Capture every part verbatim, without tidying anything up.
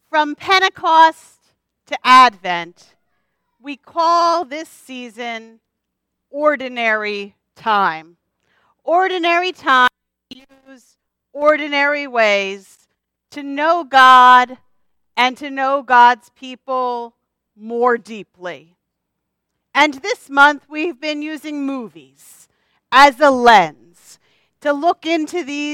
From Pentecost to Advent, we call this season ordinary time. Ordinary time, use ordinary ways to know God and to know God's people more deeply. And this month we've been using movies as a lens to look into these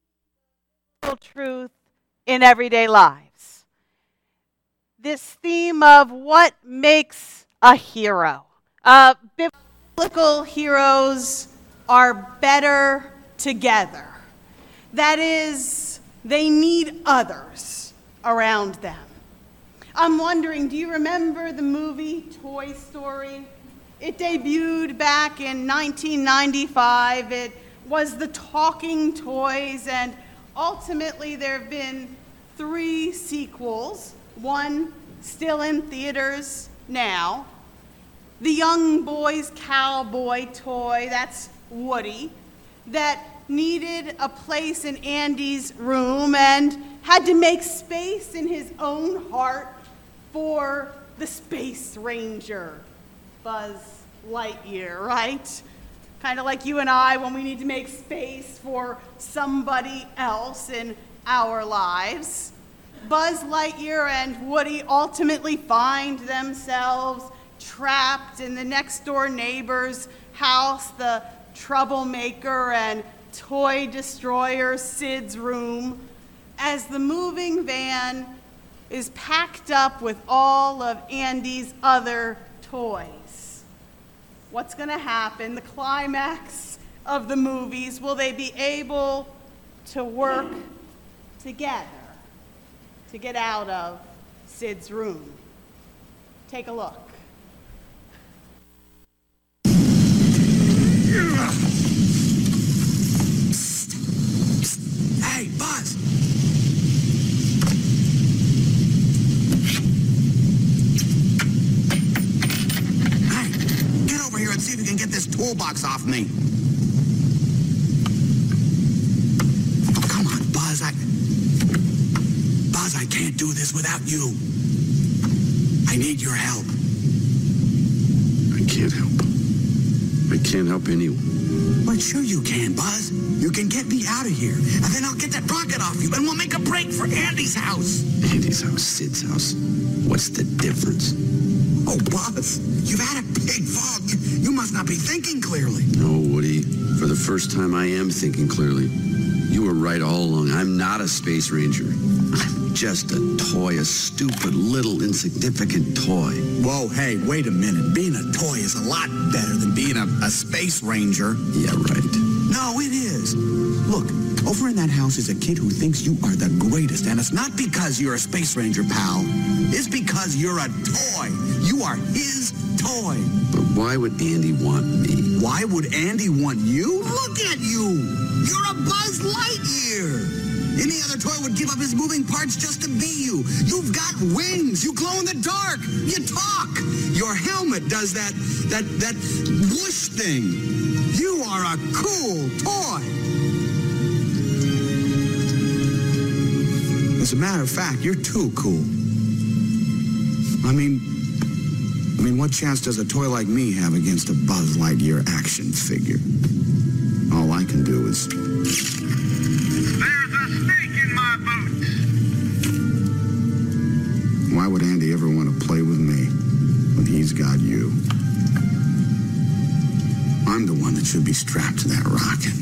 truths in everyday lives. This theme of what makes a hero. Uh, biblical heroes are better together. That is, they need others around them. I'm wondering, do you remember the movie Toy Story? It debuted back in nineteen ninety-five. It was the talking toys, and ultimately there have been three sequels, one still in theaters now. The young boy's cowboy toy, that's Woody, that needed a place in Andy's room and had to make space in his own heart for the Space Ranger, Buzz Lightyear, right? Kind of like you and I when we need to make space for somebody else in our lives. Buzz Lightyear and Woody ultimately find themselves trapped in the next door neighbor's house, the troublemaker and toy destroyer Sid's room, as the moving van is packed up with all of Andy's other toys. What's going to happen? The climax of the movies, will they be able to work together to get out of Sid's room? Take a look. Hey, Buzz! Hey, get over here and see if you can get this toolbox off me. Oh, come on, Buzz. I... Buzz, I can't do this without you. I need your help. I can't help. I can't help anyone. But sure you can, Buzz. You can get me out of here, and then I'll get that rocket off you, and we'll make a break for Andy's house. Andy's house, Sid's house. What's the difference? Oh, Buzz, you've had a big fall. You, you must not be thinking clearly. No, Woody. For the first time, I am thinking clearly. You were right all along. I'm not a space ranger. I'm just a toy, a stupid, little, insignificant toy. Whoa, hey, wait a minute. Being a toy is a lot better than being a, a space ranger. Yeah, right. No, it is. Look, over in that house is a kid who thinks you are the greatest, and it's not because you're a space ranger, pal. It's because you're a toy. You are his toy. But why would Andy want me? Why would Andy want you? Look at you. You're a Buzz Lightyear. Any other toy would give up his moving parts just to be you. You've got wings. You glow in the dark. You talk. Your helmet does that, that, that whoosh thing. You are a cool toy. As a matter of fact, you're too cool. I mean, I mean, what chance does a toy like me have against a Buzz Lightyear action figure? All I can do is... There's a snake in my boots. Why would Andy ever want to play with me when he's got you? I'm the one that should be strapped to that rocket.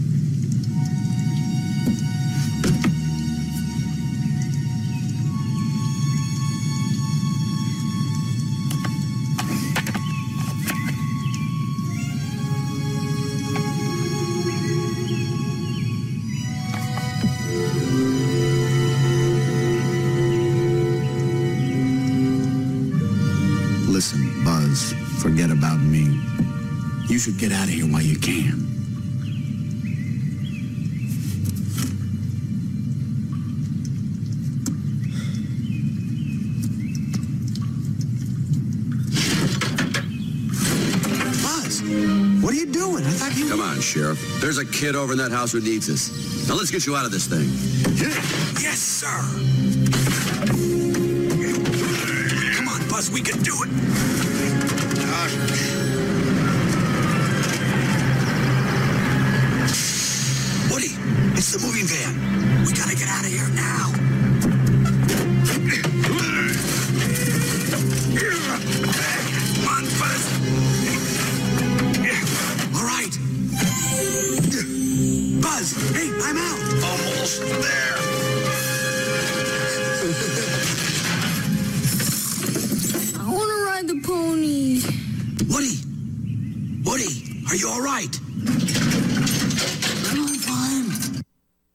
Listen, Buzz, forget about me. You should get out of here while you can. Buzz, what are you doing? I thought you... Come on, Sheriff. There's a kid over in that house who needs us. Now let's get you out of this thing. Yes, sir. We can do it. Uh, Woody, it's the moving van. We gotta get out of here now. Come on, Buzz. All right. Buzz, hey, I'm out. Almost there. I want to ride the pony. Woody! Woody, are you all right? I'm fine.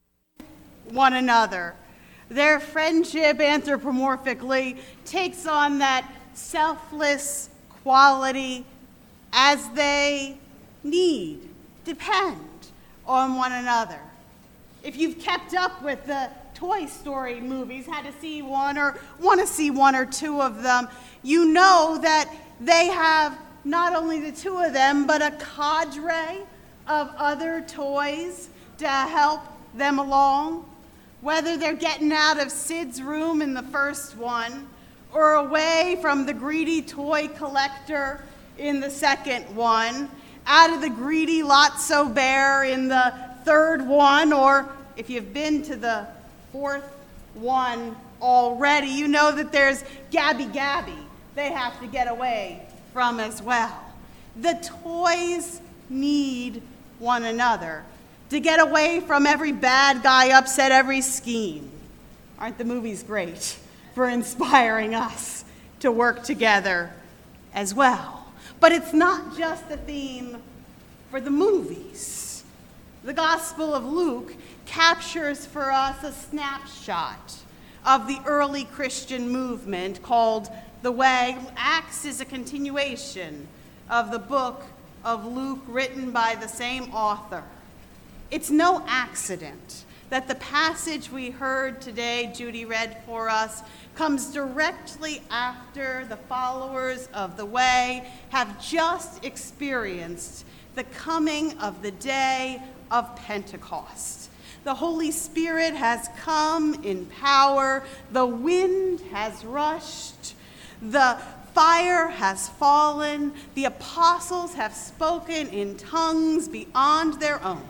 One another. Their friendship anthropomorphically takes on that selfless quality as they need, depend on one another. If you've kept up with the Toy Story movies, had to see one or want to see one or two of them, you know that they have not only the two of them, but a cadre of other toys to help them along. Whether they're getting out of Sid's room in the first one, or away from the greedy toy collector in the second one, out of the greedy Lotso Bear in the third one, or if you've been to the fourth one already, you know that there's Gabby Gabby they have to get away from as well. The toys need one another to get away from every bad guy upset every scheme. Aren't the movies great for inspiring us to work together as well? But it's not just a theme for the movies. The Gospel of Luke captures for us a snapshot of the early Christian movement called The Way. Acts is a continuation of the book of Luke written by the same author. It's no accident that the passage we heard today, Judy read for us, comes directly after the followers of the Way have just experienced the coming of the day of Pentecost. The Holy Spirit has come in power, the wind has rushed, the fire has fallen, the apostles have spoken in tongues beyond their own.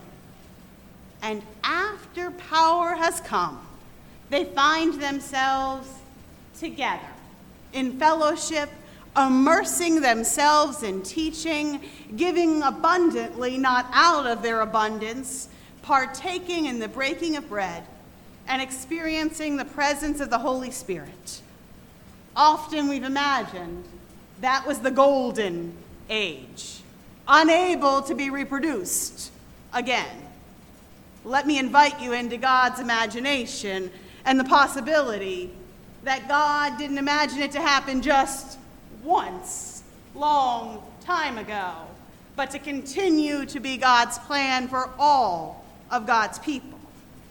And after power has come, they find themselves together in fellowship, immersing themselves in teaching, giving abundantly, not out of their abundance, partaking in the breaking of bread, and experiencing the presence of the Holy Spirit. Often we've imagined that was the golden age, unable to be reproduced again. Let me invite you into God's imagination and the possibility that God didn't imagine it to happen just once, long time ago, but to continue to be God's plan for all of God's people.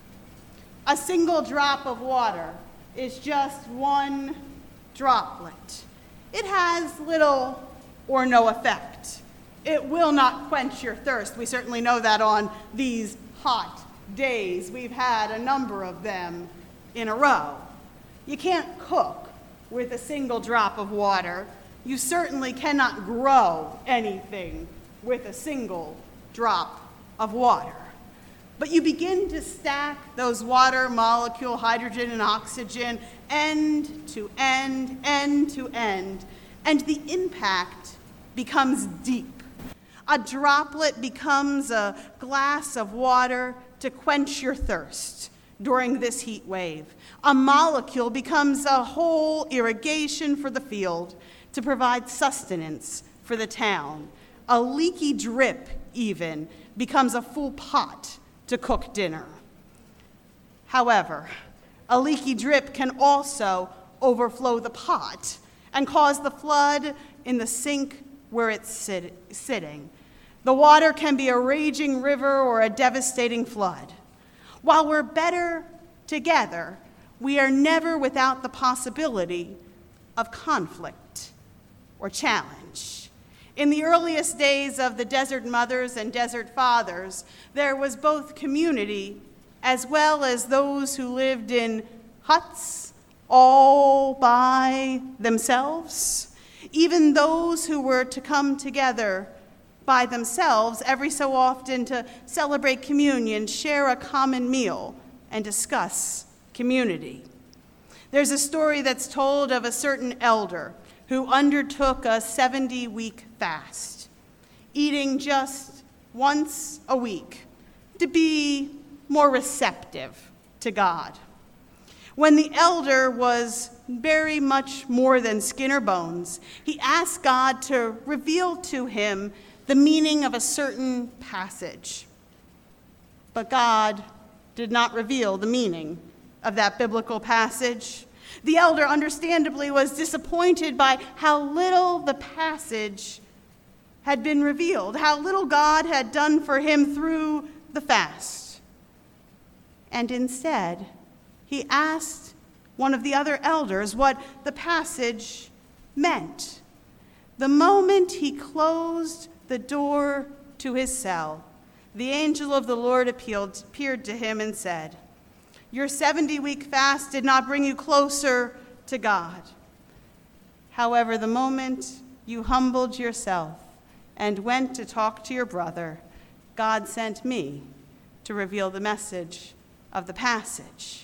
A single drop of water is just one droplet. It has little or no effect. It will not quench your thirst. We certainly know that on these hot days. We've had a number of them in a row. You can't cook with a single drop of water. You certainly cannot grow anything with a single drop of water. But you begin to stack those water molecule, hydrogen and oxygen, end to end, end to end, and the impact becomes deep. A droplet becomes a glass of water to quench your thirst during this heat wave. A molecule becomes a whole irrigation for the field to provide sustenance for the town. A leaky drip, even, becomes a full pot to cook dinner. However, a leaky drip can also overflow the pot and cause the flood in the sink where it's sit- sitting. The water can be a raging river or a devastating flood. While we're better together, we are never without the possibility of conflict or challenge. In the earliest days of the Desert Mothers and Desert Fathers, there was both community as well as those who lived in huts all by themselves. Even those who were to come together by themselves every so often to celebrate communion, share a common meal, and discuss community. There's a story that's told of a certain elder who undertook a seventy-week fast, eating just once a week to be more receptive to God. When the elder was very much more than skin or bones, he asked God to reveal to him the meaning of a certain passage. But God did not reveal the meaning of that biblical passage. The elder, understandably, was disappointed by how little the passage had been revealed, how little God had done for him through the fast. And instead, he asked one of the other elders what the passage meant. The moment he closed the door to his cell, the angel of the Lord appealed, appeared to him and said, "Your seventy-week fast did not bring you closer to God. However, the moment you humbled yourself and went to talk to your brother, God sent me to reveal the message of the passage."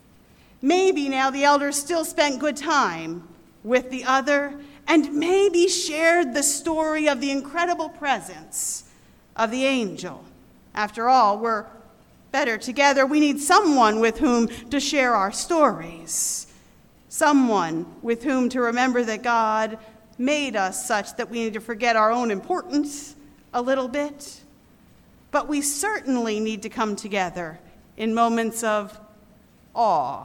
Maybe now the elder still spent good time with the other and maybe shared the story of the incredible presence of the angel. After all, we're better together. We need someone with whom to share our stories, someone with whom to remember that God made us such that we need to forget our own importance a little bit. But we certainly need to come together in moments of awe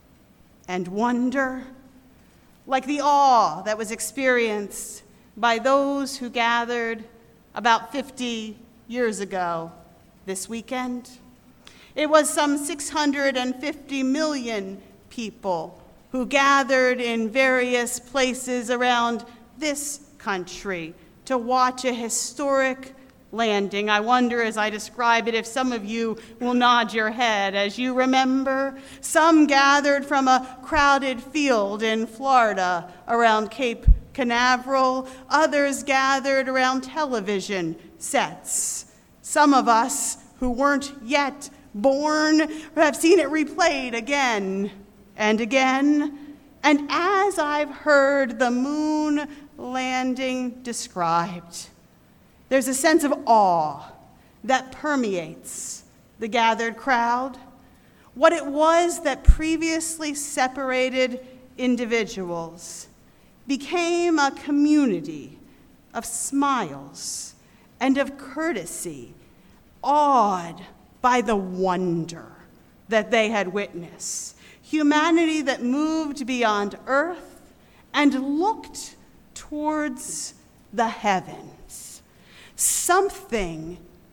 and wonder, like the awe that was experienced by those who gathered about fifty years ago this weekend. It was some six hundred fifty million people who gathered in various places around this country to watch a historic landing. I wonder, as I describe it, if some of you will nod your head as you remember. Some gathered from a crowded field in Florida around Cape Canaveral. Others gathered around television sets. Some of us who weren't yet born have seen it replayed again and again. And as I've heard the moon landing described, there's a sense of awe that permeates the gathered crowd. What it was that previously separated individuals became a community of smiles and of courtesy, awed by the wonder that they had witnessed. Humanity that moved beyond earth and looked towards the heavens. Something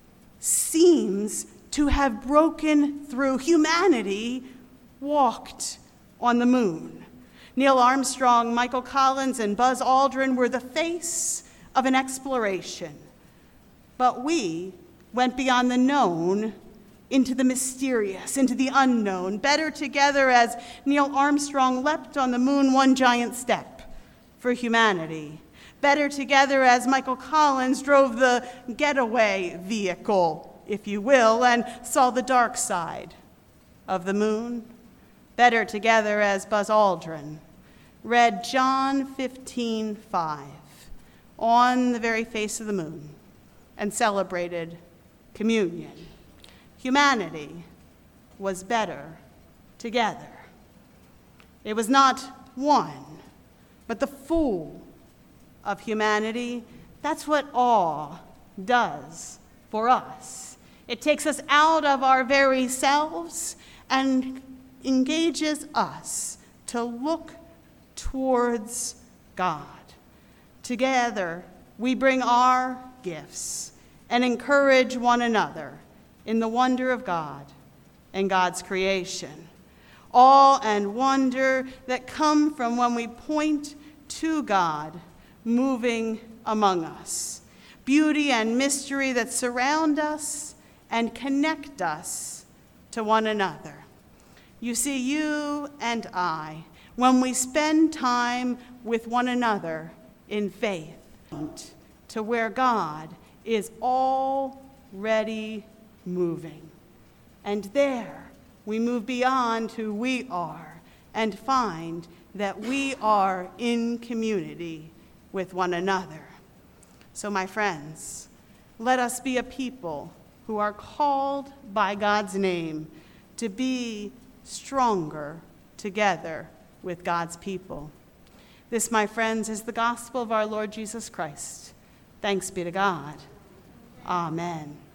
seems to have broken through. Humanity walked on the moon. Neil Armstrong, Michael Collins, and Buzz Aldrin were the face of an exploration. But we went beyond the known into the mysterious, into the unknown, better together as Neil Armstrong leapt on the moon one giant step for humanity. Better together as Michael Collins drove the getaway vehicle, if you will, and saw the dark side of the moon. Better together as Buzz Aldrin read John fifteen five on the very face of the moon and celebrated communion. Humanity was better together. It was not one, but the full of humanity. That's what awe does for us. It takes us out of our very selves and engages us to look towards God. Together, we bring our gifts and encourage one another in the wonder of God and God's creation. Awe and wonder that come from when we point to God moving among us. Beauty and mystery that surround us and connect us to one another. You see, you and I, when we spend time with one another in faith to where God is already moving. And there we move beyond who we are and find that we are in community with one another. So, my friends, let us be a people who are called by God's name to be stronger together with God's people. This, my friends, is the gospel of our Lord Jesus Christ. Thanks be to God. Amen.